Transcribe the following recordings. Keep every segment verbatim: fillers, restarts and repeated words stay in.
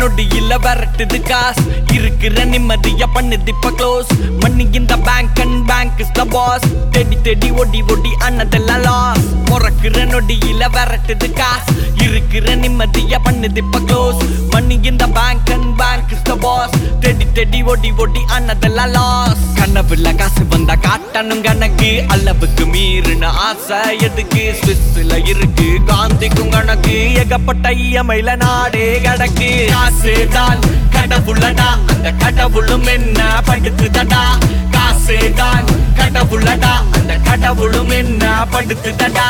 நொடியில விரட்டுது காசு இருக்கிற நிம்மதியா பண்ணுது இப்ப க்ளோஸ் மணி இந்த bank and bank is the boss தேடி தேடி ஒடி ஒடி அண்ணதெல்லாம் லாஸ் முறக்குற நொடியில விரட்டுது காசு இருக்கிற நிம்மதியா பண்ணுது இப்ப க்ளோஸ் மணி இந்த bank and bank is the boss தேடி தேடி ஒடி ஒடி அண்ணதெல்லாம் லாஸ் கனவுல காசு வந்தா காட்டணும் கணக்கு அளவுக்கு மீறின ஆசை எதுக்கு ஸ்விஸ்ல இருக்கு காந்திக்கும் கணக்கு ஏகப்பட்ட இயமையில நாடே கடக்கு காசுதான் கடவுளடா அந்த கடவுளும் என்ன படுத்துதடா காசுதான் கடவுளடா அந்த கடவுளும் என்ன படுத்துதடா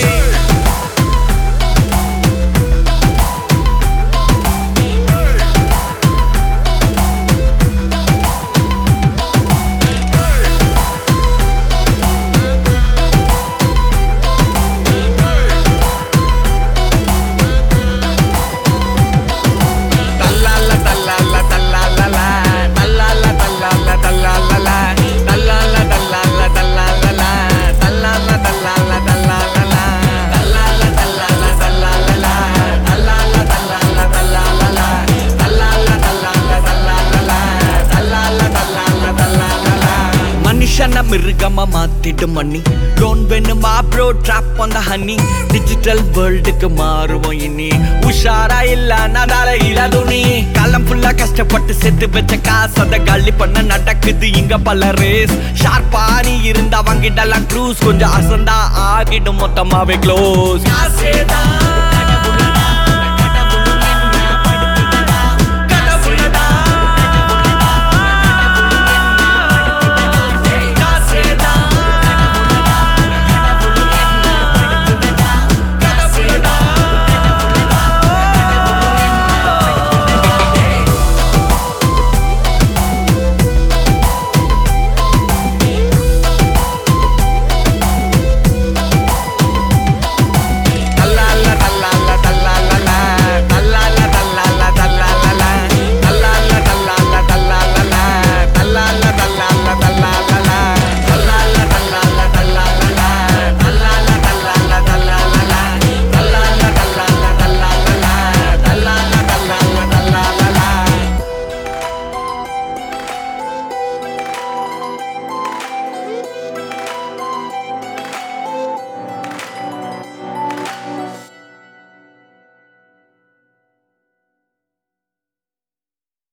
மிருகமா மாத்திடும் மணி லோன் வேணுமா bro drop on the honey digital வேர்ல்டுக்கு மாறுவோம் இனி உஷாரா இல்ல நடால இல்ல துணி காலம் ஃபுல்லா கஷ்டப்பட்டு செத்து வச்ச காசு அதை காலி பண்ண நடக்குது இங்க பல ரேஸ் ஷார்ப்பா நீ இருந்தா வாங்கிடலாம் க்ரூஸ் கொஞ்சம் அசந்தா ஆகிடும் மொத்தமாவே க்ளோஸ்